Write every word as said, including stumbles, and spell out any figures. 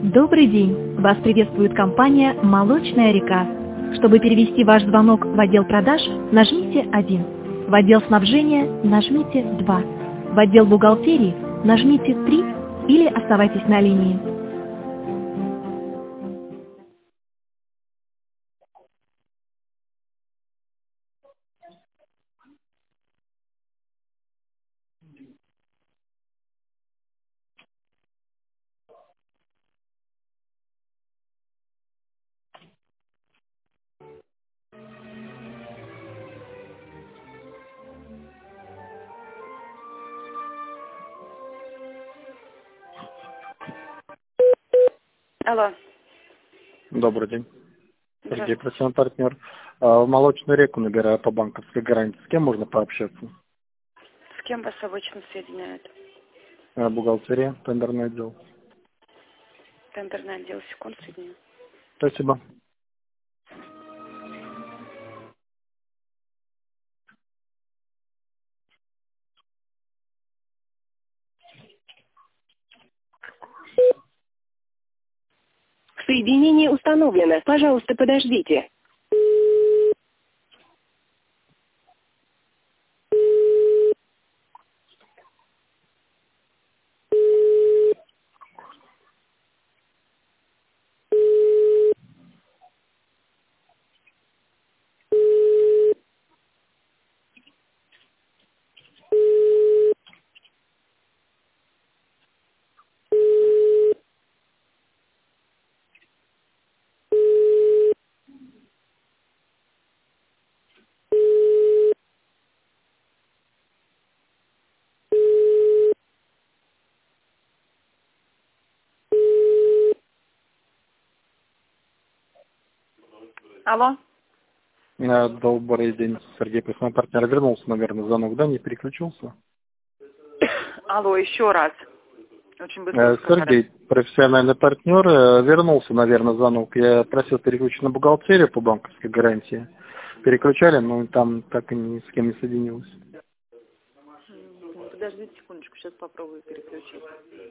Добрый день! Вас приветствует компания «Молочная река». Чтобы перевести ваш звонок в отдел продаж, нажмите один. В отдел снабжения нажмите два. В отдел бухгалтерии нажмите три или оставайтесь на линии. Алло. Добрый день. Сергей, Здравствуйте. профессиональный партнер. А, В Молочную реку набираю по банковской гарантии. С кем можно пообщаться? С кем вас обычно соединяют? А, Бухгалтерия, тендерный отдел. Тендерный отдел. Секунд соединю. Спасибо. Соединение установлено. Пожалуйста, подождите. Алло. А, Добрый день, Сергей, профессиональный партнер. Вернулся, наверное, звонок, да? Не переключился? Алло, еще раз. Очень быстро Э, сказали. Сергей, профессиональный партнер. Э, Вернулся, наверное, звонок. Я просил переключить на бухгалтерию по банковской гарантии. Переключали, но там так и ни с кем не соединилось. Ну, подождите секундочку, сейчас попробую переключить.